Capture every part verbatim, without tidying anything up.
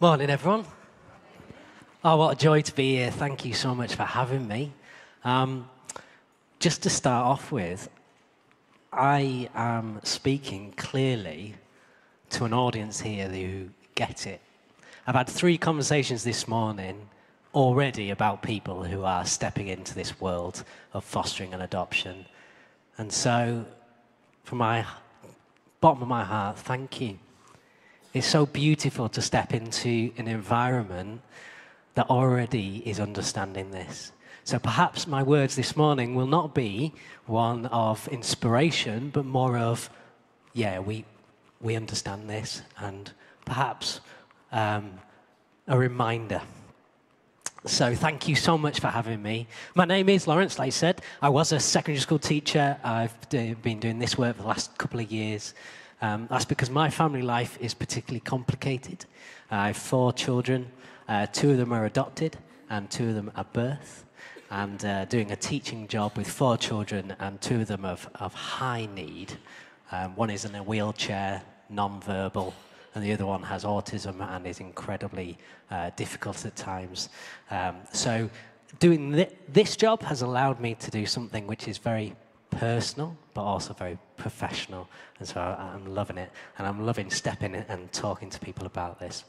Morning, everyone. Oh, what a joy to be here. Thank you so much for having me. Um, just to start off with, I am speaking clearly to an audience here who get it. I've had three conversations this morning already about people who are stepping into this world of fostering and adoption. And so, from my bottom of my heart, thank you. It's so beautiful to step into an environment that already is understanding this. So perhaps my words this morning will not be one of inspiration, but more of, yeah, we we understand this, and perhaps um, a reminder. So thank you so much for having me. My name is Lawrence, like I said. I was a secondary school teacher. I've been doing this work for the last couple of years. Um, that's because my family life is particularly complicated. Uh, I have four children. Uh, two of them are adopted, and two of them are birth. And uh, doing a teaching job with four children, and two of them of, of high need. Um, one is in a wheelchair, non-verbal, and the other one has autism and is incredibly uh, difficult at times. Um, so doing th this job has allowed me to do something which is very personal, but also very professional. And so I, I'm loving it. And I'm loving stepping in and talking to people about this.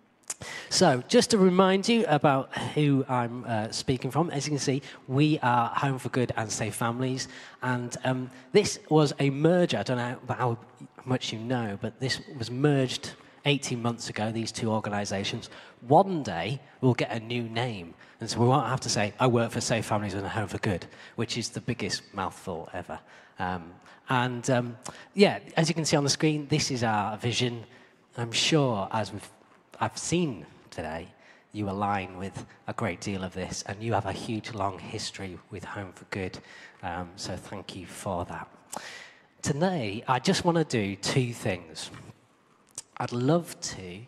So just to remind you about who I'm uh, speaking from, as you can see, we are Home for Good and Safe Families. And um, this was a merger. I don't know how much you know, but this was merged eighteen months ago, these two organisations. One day, we'll get a new name. And so we won't have to say, I work for Safe Families and Home for Good, which is the biggest mouthful ever. Um, and um, yeah, as you can see on the screen, this is our vision. I'm sure, as we've, I've seen today, you align with a great deal of this, and you have a huge, long history with Home for Good. Um, so thank you for that. Today, I just want to do two things. I'd love to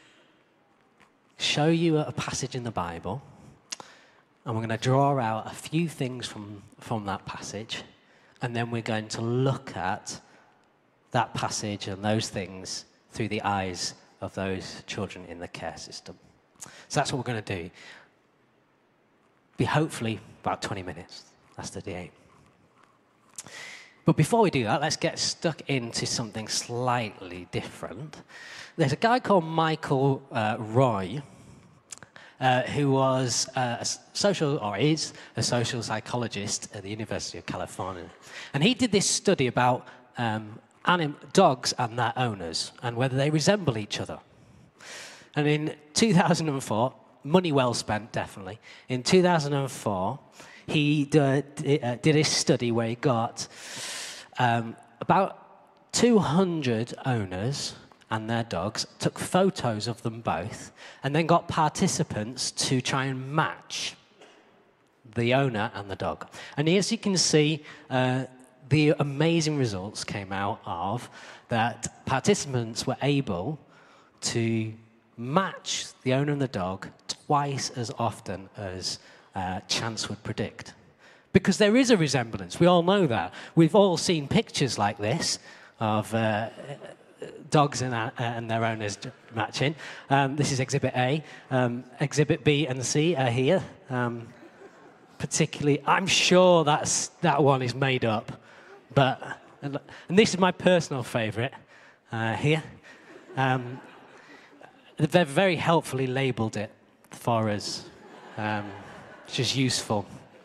show you a passage in the Bible, and we're going to draw out a few things from, from that passage, and then we're going to look at that passage and those things through the eyes of those children in the care system. So that's what we're going to do. Be hopefully about twenty minutes. That's the aim. But before we do that, let's get stuck into something slightly different. There's a guy called Michael uh, Roy, uh, who was uh, a social, or is a social psychologist at the University of California. And he did this study about um, anim dogs and their owners, and whether they resemble each other. And in two thousand four, money well spent, definitely. In two thousand four, he did, uh, did a study where he got um, about two hundred owners and their dogs, took photos of them both, and then got participants to try and match the owner and the dog. And as you can see, uh, the amazing results came out of that participants were able to match the owner and the dog twice as often as uh, chance would predict. Because there is a resemblance, we all know that. We've all seen pictures like this of uh, dogs and, uh, and their owners matching. Um, this is Exhibit A. Um, Exhibit B and C are here. Um, particularly, I'm sure that's, that one is made up. But, and, and this is my personal favourite uh, here. Um, they've very helpfully labelled it for us, um, which is useful.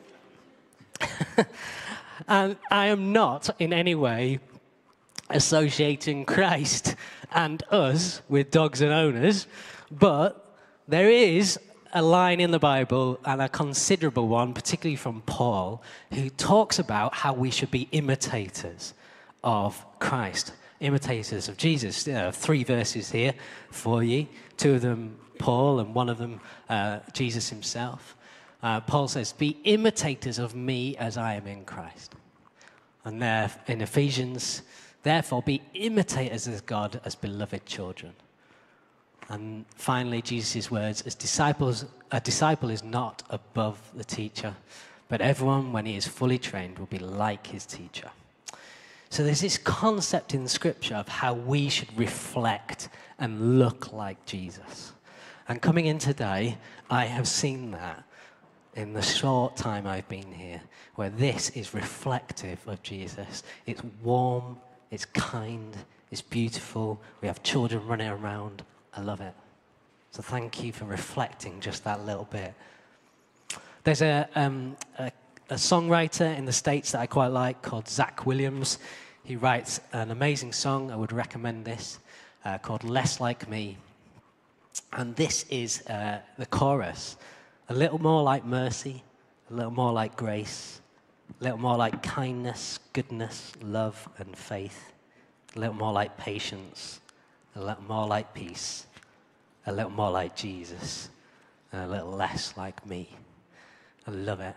And I am not in any way associating Christ and us with dogs and owners, but there is a line in the Bible, and a considerable one, particularly from Paul, who talks about how we should be imitators of Christ, imitators of Jesus. There are three verses here for you, two of them Paul and one of them uh, Jesus himself. Uh, Paul says, be imitators of me as I am in Christ. And there in Ephesians, therefore be imitators of God as beloved children. And finally, Jesus' words, as disciples, a disciple is not above the teacher, but everyone, when he is fully trained, will be like his teacher. So there's this concept in Scripture of how we should reflect and look like Jesus. And coming in today, I have seen that in the short time I've been here, where this is reflective of Jesus. It's warm, it's kind, it's beautiful. We have children running around. I love it. So thank you for reflecting just that little bit. There's a, um, a, a songwriter in the States that I quite like called Zach Williams. He writes an amazing song, I would recommend this, uh, called Less Like Me. And this is uh, the chorus. A little more like mercy, a little more like grace, a little more like kindness, goodness, love, and faith, a little more like patience, a little more like peace, a little more like Jesus, and a little less like me. I love it.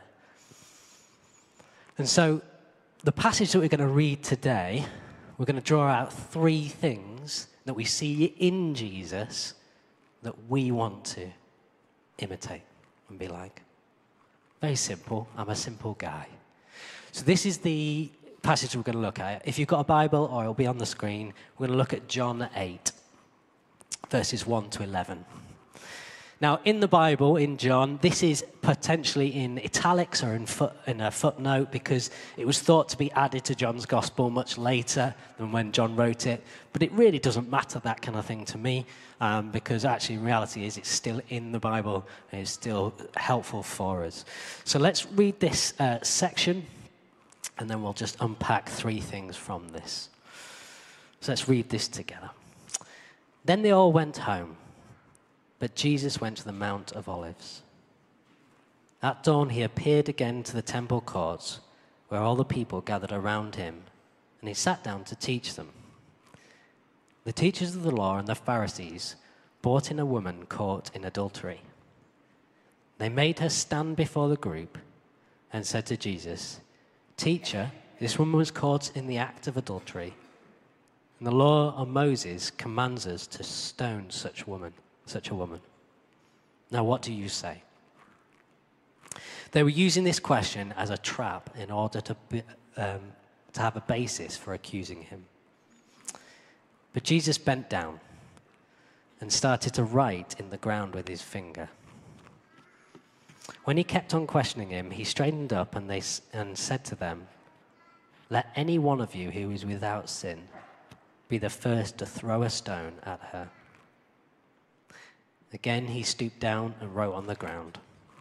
And so the passage that we're going to read today, we're going to draw out three things that we see in Jesus that we want to imitate and be like. Very simple. I'm a simple guy. So this is the passage we're going to look at. If you've got a Bible, or it'll be on the screen, we're going to look at John eight, verses one to eleven. Now, in the Bible, in John, this is potentially in italics or in, foot, in a footnote because it was thought to be added to John's Gospel much later than when John wrote it. But it really doesn't matter, that kind of thing, to me, um, because actually, in reality, is it's still in the Bible and it's still helpful for us. So let's read this uh, section, and then we'll just unpack three things from this. So let's read this together. Then they all went home. But Jesus went to the Mount of Olives. At dawn, he appeared again to the temple courts, where all the people gathered around him, and he sat down to teach them. The teachers of the law and the Pharisees brought in a woman caught in adultery. They made her stand before the group and said to Jesus, "Teacher, this woman was caught in the act of adultery, and the law of Moses commands us to stone such woman." such a woman. Now, what do you say? They were using this question as a trap in order to, be, um, to have a basis for accusing him. But Jesus bent down and started to write in the ground with his finger. When he kept on questioning him, he straightened up and, they, and said to them, "Let any one of you who is without sin be the first to throw a stone at her." Again, he stooped down and wrote on the ground.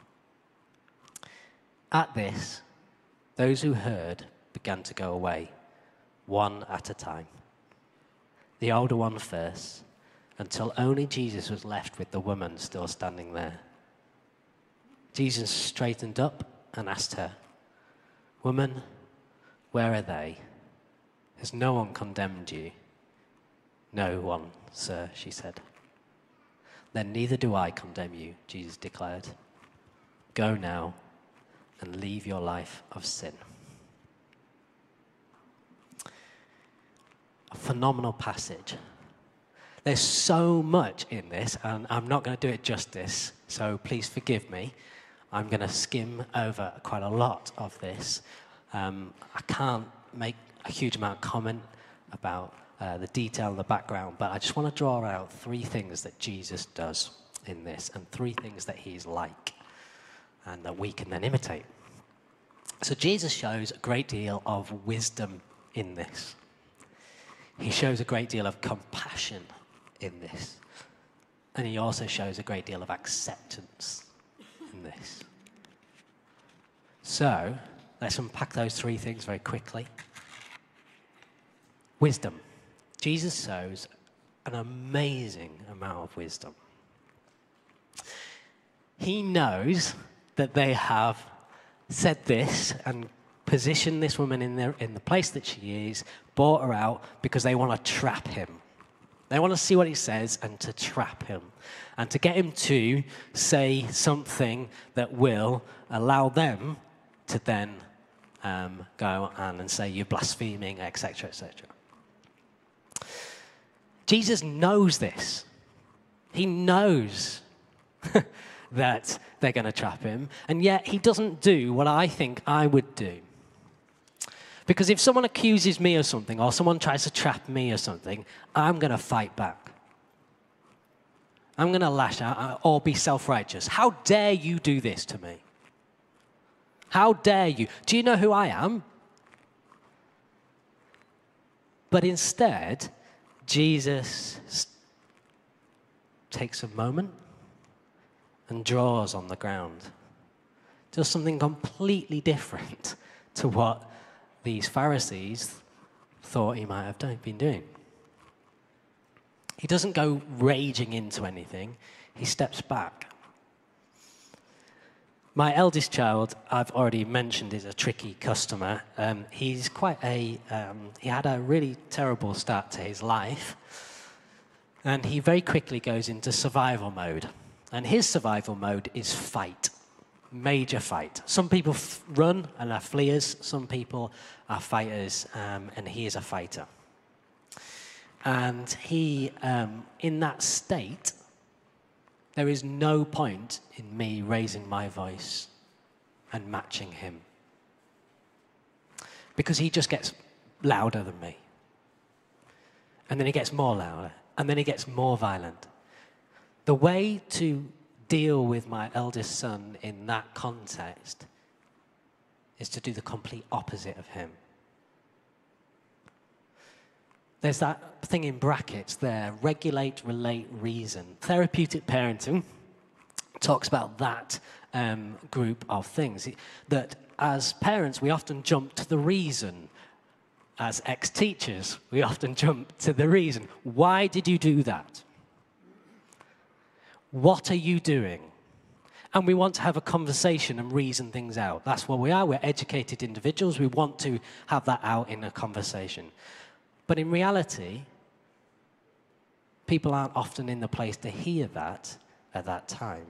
At this, those who heard began to go away, one at a time. The older one first, until only Jesus was left with the woman still standing there. Jesus straightened up and asked her, "Woman, where are they? Has no one condemned you?" "No one, sir," she said. "Then neither do I condemn you," Jesus declared. "Go now and leave your life of sin." A phenomenal passage. There's so much in this, and I'm not going to do it justice, so please forgive me. I'm going to skim over quite a lot of this. Um, I can't make a huge amount of comment about Uh, the detail and the background, but I just want to draw out three things that Jesus does in this and three things that he's like and that we can then imitate. So Jesus shows a great deal of wisdom in this. He shows a great deal of compassion in this. And he also shows a great deal of acceptance in this. So let's unpack those three things very quickly. Wisdom. Jesus shows an amazing amount of wisdom. He knows that they have said this and positioned this woman in, their, in the place that she is, brought her out because they want to trap him. They want to see what he says and to trap him and to get him to say something that will allow them to then um, go on and say you're blaspheming, et cetera, et cetera. Jesus knows this. He knows that they're going to trap him, and yet he doesn't do what I think I would do. Because if someone accuses me of something or someone tries to trap me or something, I'm going to fight back. I'm going to lash out or be self-righteous. How dare you do this to me? How dare you? Do you know who I am? But instead, Jesus takes a moment and draws on the ground. Does something completely different to what these Pharisees thought he might have done, been doing. He doesn't go raging into anything. He steps back. My eldest child, I've already mentioned, is a tricky customer. Um, he's quite a, um, he had a really terrible start to his life. And he very quickly goes into survival mode. And his survival mode is fight. Major fight. Some people f- run and are fleers. Some people are fighters, um, and he is a fighter. And he, um, in that state, there is no point in me raising my voice and matching him. Because he just gets louder than me. And then he gets more louder. And then he gets more violent. The way to deal with my eldest son in that context is to do the complete opposite of him. There's that thing in brackets there, regulate, relate, reason. Therapeutic parenting talks about that um, group of things. That as parents, we often jump to the reason. As ex-teachers, we often jump to the reason. Why did you do that? What are you doing? And we want to have a conversation and reason things out. That's what we are. We're educated individuals. We want to have that out in a conversation. But in reality, people aren't often in the place to hear that at that time.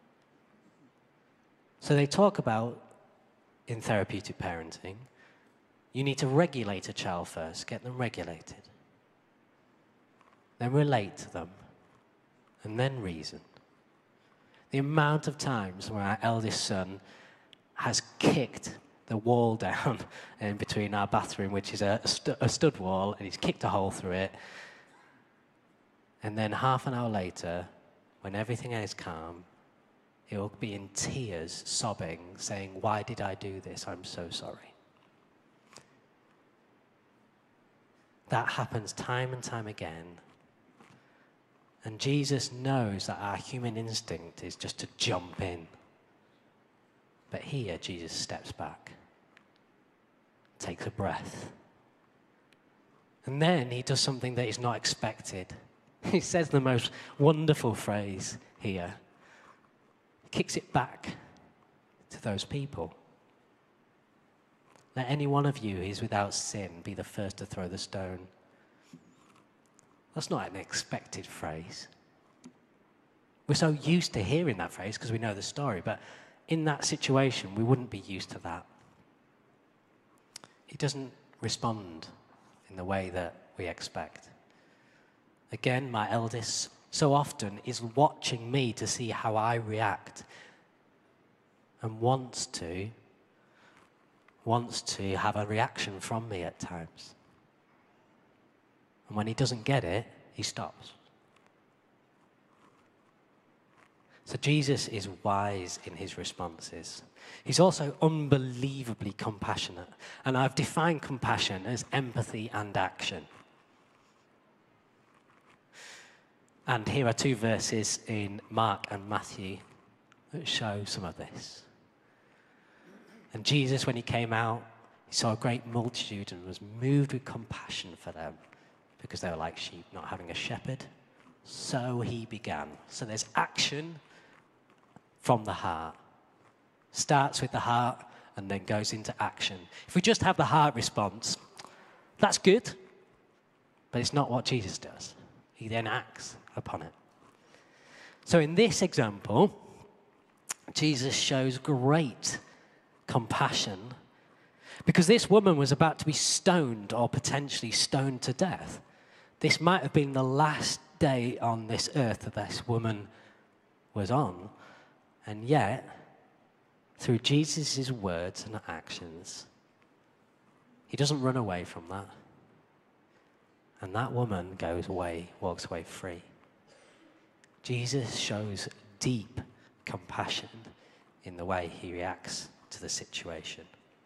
So they talk about, in therapeutic parenting, you need to regulate a child first, get them regulated. Then relate to them, and then reason. The amount of times where our eldest son has kicked the wall down in between our bathroom, which is a, stu- a stud wall, and he's kicked a hole through it. And then half an hour later, when everything is calm, he'll be in tears, sobbing, saying, "Why did I do this? I'm so sorry." That happens time and time again. And Jesus knows that our human instinct is just to jump in. But here, Jesus steps back, takes a breath. And then he does something that is not expected. He says the most wonderful phrase here. He kicks it back to those people. Let any one of you who is without sin be the first to throw the stone. That's not an expected phrase. We're so used to hearing that phrase because we know the story, but in that situation, we wouldn't be used to that. He doesn't respond in the way that we expect. Again, my eldest so often is watching me to see how I react and wants to, wants to have a reaction from me at times. And when he doesn't get it, he stops. So Jesus is wise in his responses. He's also unbelievably compassionate. And I've defined compassion as empathy and action. And here are two verses in Mark and Matthew that show some of this. And Jesus, when he came out, he saw a great multitude and was moved with compassion for them because they were like sheep not having a shepherd. So he began. So there's action from the heart. Starts with the heart and then goes into action. If we just have the heart response, that's good, but it's not what Jesus does. He then acts upon it. So in this example, Jesus shows great compassion because this woman was about to be stoned or potentially stoned to death. This might have been the last day on this earth that this woman was on. And yet, through Jesus' words and actions, he doesn't run away from that. And that woman goes away, walks away free. Jesus shows deep compassion in the way he reacts to the situation.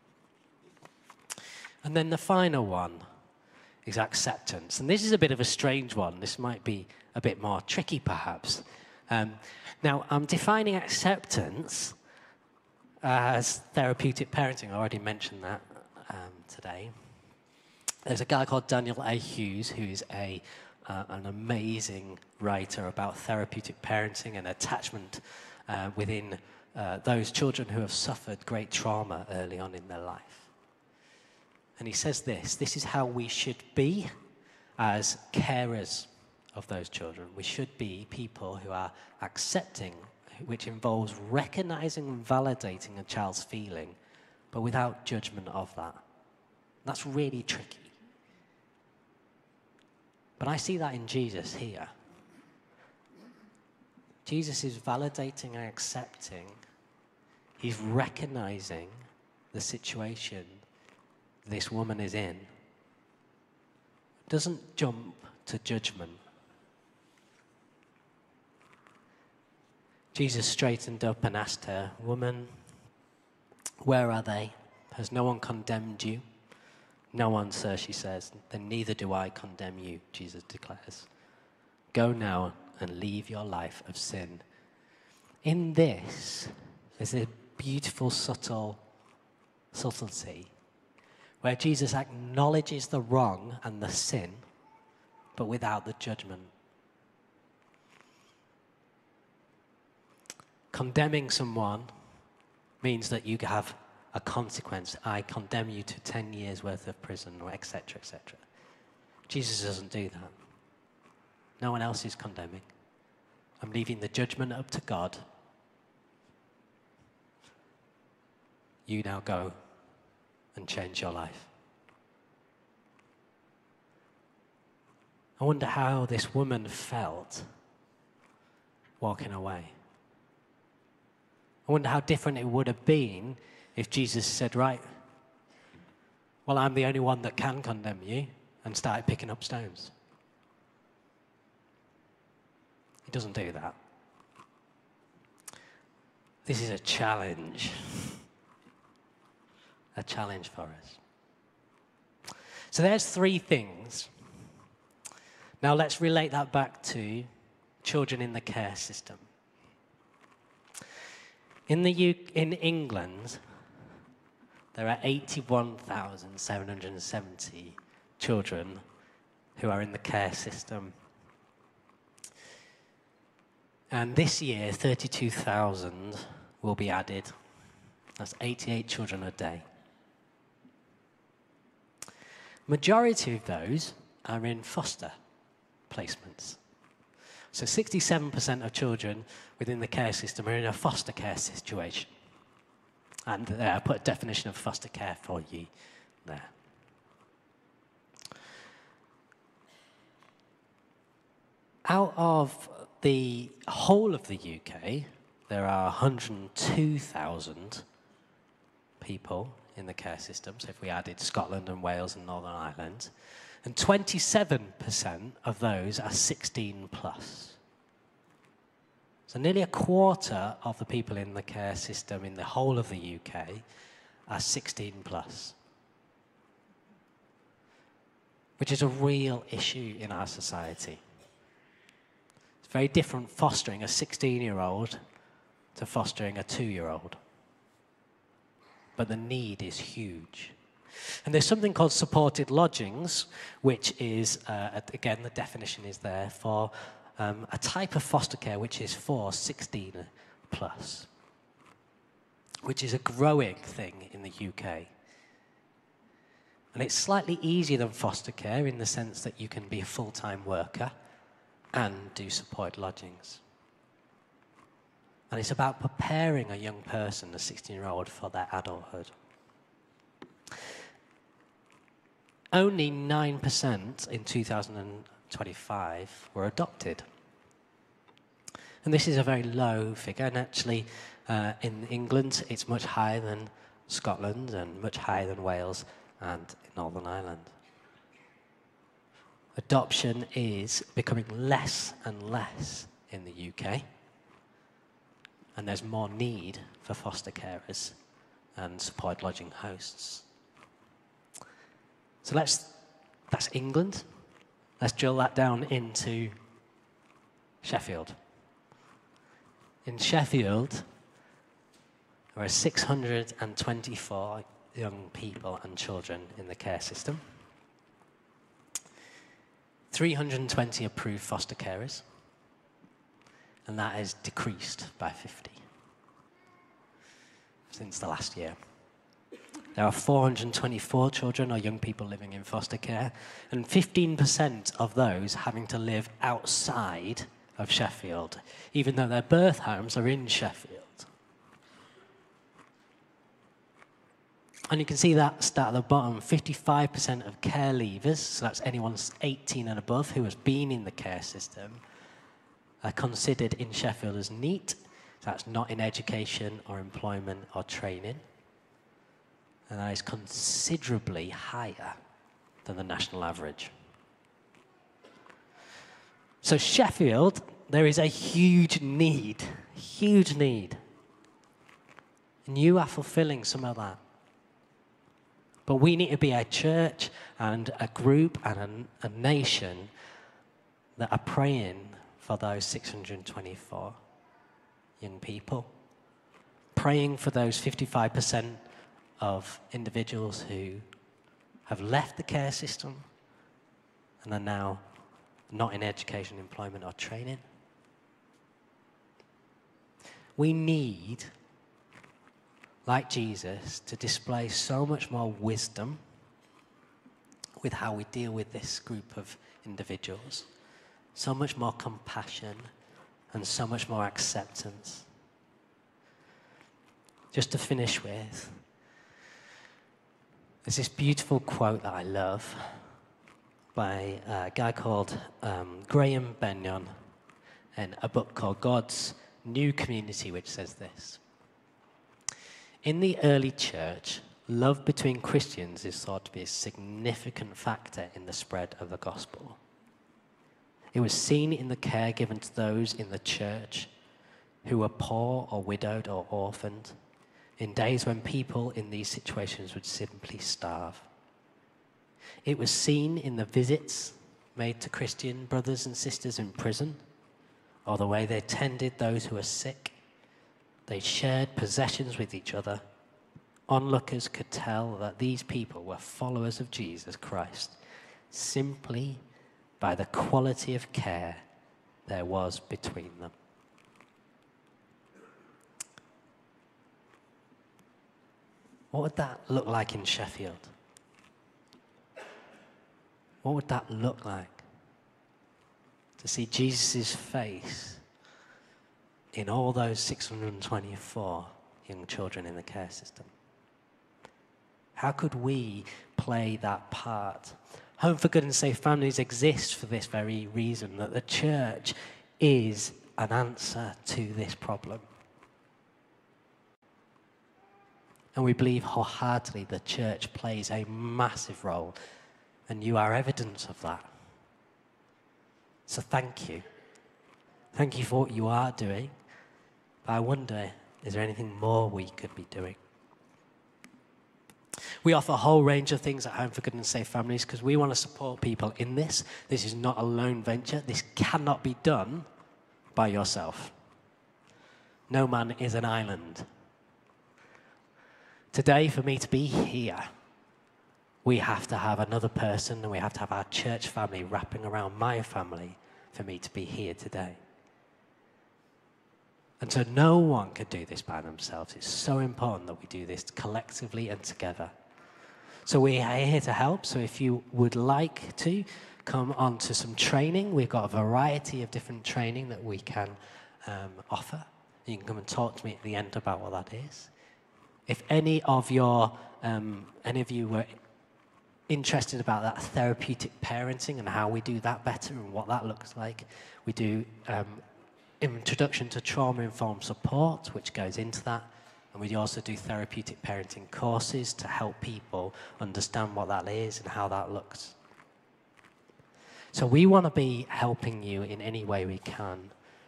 And then the final one is acceptance. And this is a bit of a strange one. This might be a bit more tricky, perhaps. Um, now, I'm defining acceptance as therapeutic parenting. I already mentioned that um, today. There's a guy called Daniel A. Hughes, who is a, uh, an amazing writer about therapeutic parenting and attachment uh, within uh, those children who have suffered great trauma early on in their life. And he says this, this is how we should be as carers of those children. We should be people who are accepting, which involves recognizing and validating a child's feeling, but without judgment of that. That's really tricky. But I see that in Jesus here. Jesus is validating and accepting. He's recognizing the situation this woman is in. Doesn't jump to judgment. Jesus straightened up and asked her, "Woman, where are they? Has no one condemned you?" "No one, sir," she says. "Then neither do I condemn you," Jesus declares. "Go now and leave your life of sin." In this, there's a beautiful, subtle subtlety where Jesus acknowledges the wrong and the sin, but without the judgment. Condemning someone means that you have a consequence. I condemn you to ten years worth of prison, or et cetera, et cetera. Jesus doesn't do that. No one else is condemning. I'm leaving the judgment up to God. You now go and change your life. I wonder how this woman felt walking away. I wonder how different it would have been if Jesus said, "Right, well, I'm the only one that can condemn you," and started picking up stones. He doesn't do that. This is a challenge. A challenge for us. So there's three things. Now let's relate that back to children in the care system. In the U in England, there are eighty-one thousand seven hundred seventy children who are in the care system. And this year, thirty-two thousand will be added. That's eighty-eight children a day. Majority of those are in foster placements. So sixty-seven percent of children within the care system are in a foster care situation. And uh, I put a definition of foster care for you there. Out of the whole of the U K, there are one hundred two thousand people in the care system, so if we added Scotland and Wales and Northern Ireland, and twenty-seven percent of those are sixteen plus. So nearly a quarter of the people in the care system in the whole of the U K are sixteen plus, which is a real issue in our society. It's very different fostering a sixteen-year-old to fostering a two-year-old. But the need is huge. And there's something called supported lodgings, which is, uh, again, the definition is there for um, a type of foster care which is for sixteen plus, which is a growing thing in the U K. And it's slightly easier than foster care in the sense that you can be a full-time worker and do supported lodgings. And it's about preparing a young person, a sixteen-year-old, for their adulthood. Only nine percent in two thousand twenty-five were adopted. And this is a very low figure, and actually uh, in England it's much higher than Scotland and much higher than Wales and Northern Ireland. Adoption is becoming less and less in the U K, and there's more need for foster carers and supported lodging hosts. So let's, that's England. Let's drill that down into Sheffield. In Sheffield, there are six hundred twenty-four young people and children in the care system. three hundred twenty approved foster carers, and that has decreased by fifty since the last year. There are four hundred twenty-four children or young people living in foster care, and fifteen percent of those having to live outside of Sheffield, even though their birth homes are in Sheffield. And you can see that stat at the bottom, fifty-five percent of care leavers, so that's anyone eighteen and above who has been in the care system, are considered in Sheffield as NEET, so that's not in education or employment or training. And that is considerably higher than the national average. So Sheffield, there is a huge need, huge need. And you are fulfilling some of that. But we need to be a church and a group and a, a nation that are praying for those six hundred twenty-four young people. Praying for those fifty-five percent of individuals who have left the care system and are now not in education, employment, or training. We need, like Jesus, to display so much more wisdom with how we deal with this group of individuals, so much more compassion, and so much more acceptance. Just to finish with, there's this beautiful quote that I love by a guy called um, Graham Benyon in a book called God's New Community, which says this: in the early church, love between Christians is thought to be a significant factor in the spread of the gospel. It was seen in the care given to those in the church who were poor or widowed or orphaned, in days when people in these situations would simply starve. It was seen in the visits made to Christian brothers and sisters in prison, or the way they tended those who were sick. They shared possessions with each other. Onlookers could tell that these people were followers of Jesus Christ simply by the quality of care there was between them. What would that look like in Sheffield? What would that look like? To see Jesus' face in all those six hundred twenty-four young children in the care system. How could we play that part? Home for Good and Safe Families exists for this very reason, that the church is an answer to this problem. And we believe wholeheartedly the church plays a massive role, and you are evidence of that. So thank you. Thank you for what you are doing. But I wonder, is there anything more we could be doing? We offer a whole range of things at Home for Good and Safe Families because we want to support people in this. This is not a lone venture. This cannot be done by yourself. No man is an island. Today, for me to be here, we have to have another person, and we have to have our church family wrapping around my family for me to be here today. And so no one could do this by themselves. It's so important that we do this collectively and together. So we are here to help. So if you would like to come on to some training, we've got a variety of different training that we can um, offer. You can come and talk to me at the end about what that is. If any of your, um, any of you were interested about that therapeutic parenting and how we do that better and what that looks like, we do um, Introduction to Trauma-Informed Support, which goes into that. And we also do therapeutic parenting courses to help people understand what that is and how that looks. So we want to be helping you in any way we can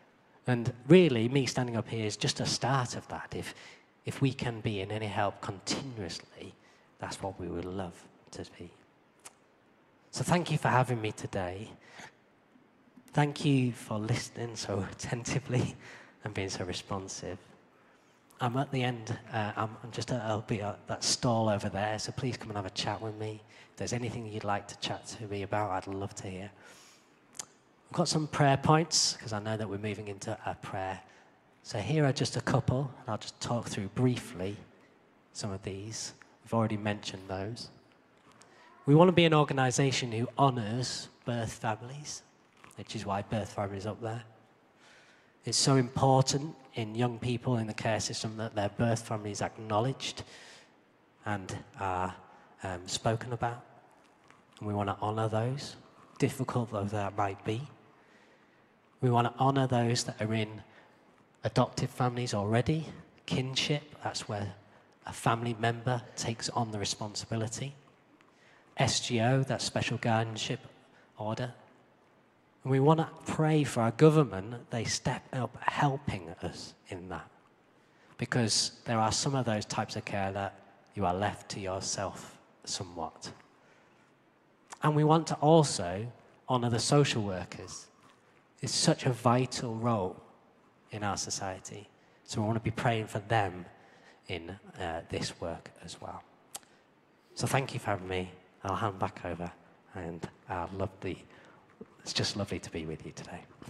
And really, me standing up here is just a start of that. If, if we can be in any help continuously, that's what we would love to be. So thank you for having me today. Thank you for listening so attentively and being so responsive. I'm at the end, uh, I'm, I'm just, at, I'll be at that stall over there, so please come and have a chat with me. If there's anything you'd like to chat to me about, I'd love to hear. I've got some prayer points, because I know that we're moving into a prayer. So here are just a couple, and I'll just talk through briefly some of these. We've already mentioned those. We want to be an organisation who honours birth families, which is why Birth Family is up there. It's so important in young people in the care system that their birth family is acknowledged and are um, spoken about. And we want to honour those, difficult though that might be. We want to honour those that are in adoptive families already, kinship, that's where a family member takes on the responsibility. S G O, that's special guardianship order. And we want to pray for our government that they step up helping us in that. Because there are some of those types of care that you are left to yourself somewhat. And we want to also honour the social workers. It's such a vital role in our society. So we want to be praying for them in uh, this work as well. So thank you for having me. I'll hand back over, and I'd love the It's just lovely to be with you today.